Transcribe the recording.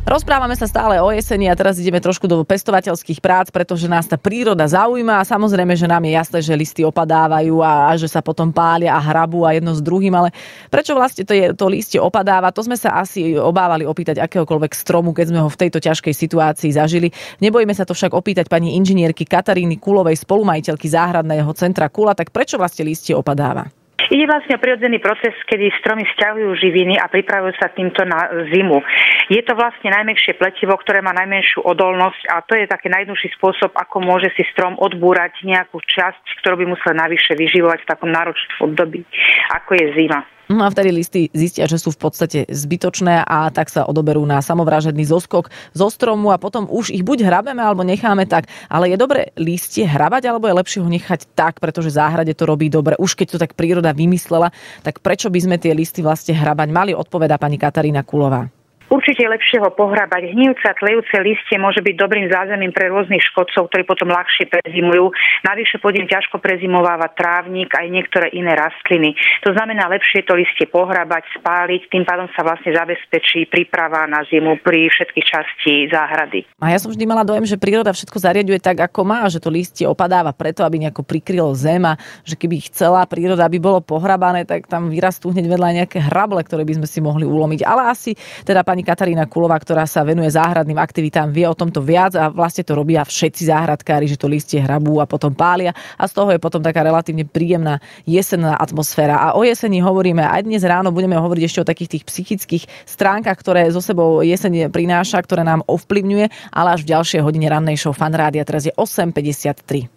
Rozprávame sa stále o jeseni a teraz ideme trošku do pestovateľských prác, pretože nás tá príroda zaujíma a samozrejme, že nám je jasné, že listy opadávajú a že sa potom pália a hrabú a jedno s druhým, ale prečo vlastne to listie opadáva? To sme sa asi obávali opýtať akéhokoľvek stromu, keď sme ho v tejto ťažkej situácii zažili. Nebojíme sa to však opýtať pani inžinierky Kataríny Kulovej, spolumajiteľky záhradného centra Kula, tak prečo vlastne listie opadáva? Ide vlastne o prirodzený proces, kedy stromy sťahujú živiny a pripravujú sa týmto na zimu. Je to vlastne najmäkšie pletivo, ktoré má najmenšiu odolnosť a to je taký najjednoduchší spôsob, ako môže si strom odbúrať nejakú časť, ktorú by musel navyše vyživovať v takom náročnom období, ako je zima. No a vtedy listy zistia, že sú v podstate zbytočné a tak sa odoberú na samovražedný zoskok zo stromu a potom už ich buď hrabeme alebo necháme tak. Ale je dobre listie hrabať alebo je lepšie ho nechať tak, pretože záhrade to robí dobre. Už keď to tak príroda vymyslela, tak prečo by sme tie listy vlastne hrabať mali, odpovedá pani Katarína Kulová. Určite je lepšie ho pohrabať. Hnijúce a tlejúce listie môže byť dobrým zázemím pre rôznych škodcov, ktorí potom ľahšie prezimujú. Navyše pod ním ťažko prezimováva trávnik aj niektoré iné rastliny. To znamená lepšie to listie pohrabať, spáliť, tým pádom sa vlastne zabezpečí príprava na zimu pri všetkých časti záhrady. A ja som vždy mala dojem, že príroda všetko zariaďuje tak, ako má, že to listie opadáva preto, aby nejako prikrylo zem a že keby chcela príroda, aby bolo pohrabané, tak tam vyrastú hneď vedľa nejaké hrable, ktoré by sme si mohli ulomiť. Ale asi teda pani Katarína Kulová, ktorá sa venuje záhradným aktivitám, vie o tomto viac a vlastne to robia všetci záhradkári, že to listie hrabú a potom pália a z toho je potom taká relatívne príjemná jesenná atmosféra. A o jeseni hovoríme aj dnes ráno, budeme hovoriť ešte o takých tých psychických stránkach, ktoré so sebou jeseň prináša, ktoré nám ovplyvňuje, ale až v ďalšej hodine rannej show Fan Rádia. Teraz je 8:53.